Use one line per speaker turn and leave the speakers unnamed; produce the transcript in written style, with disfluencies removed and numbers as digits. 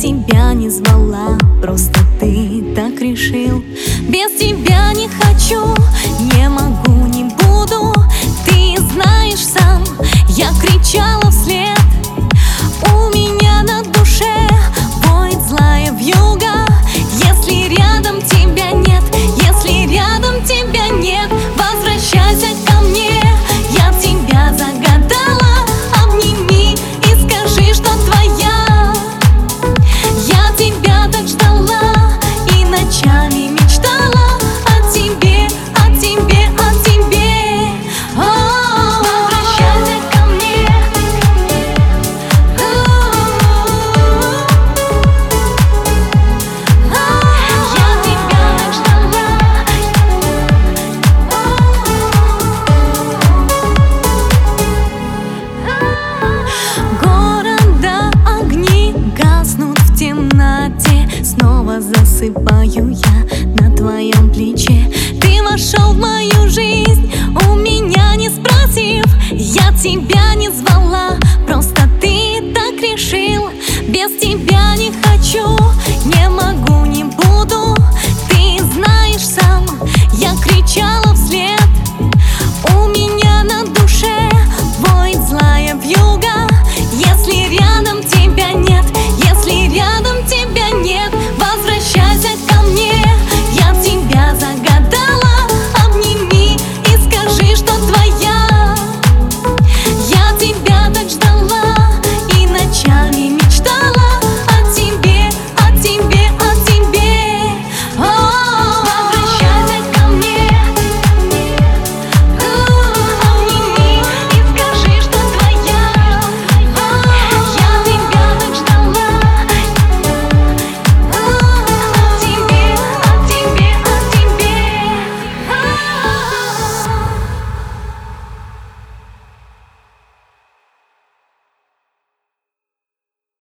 тебя не звала, просто ты так решил. Без тебя не хочу, не могу, не буду. Ты знаешь сам, я кричала вслед. У меня на душе воет злая вьюга. Если рядом тебя нет, если рядом тебя нет, возвращайся ко мне. Я тебя загадала, обними и скажи, что твоя. Я тебя так ждала и ночами мечтала о тебе, о тебе, о тебе. Возвращайся ко мне. Я тебя так ждала. Города огни гаснут в темноте. Снова засыпаю я на твоем плече. Ты вошел в мою жизнь, у меня не спросив. Я тебя не звала, просто ты так решил. Без тебя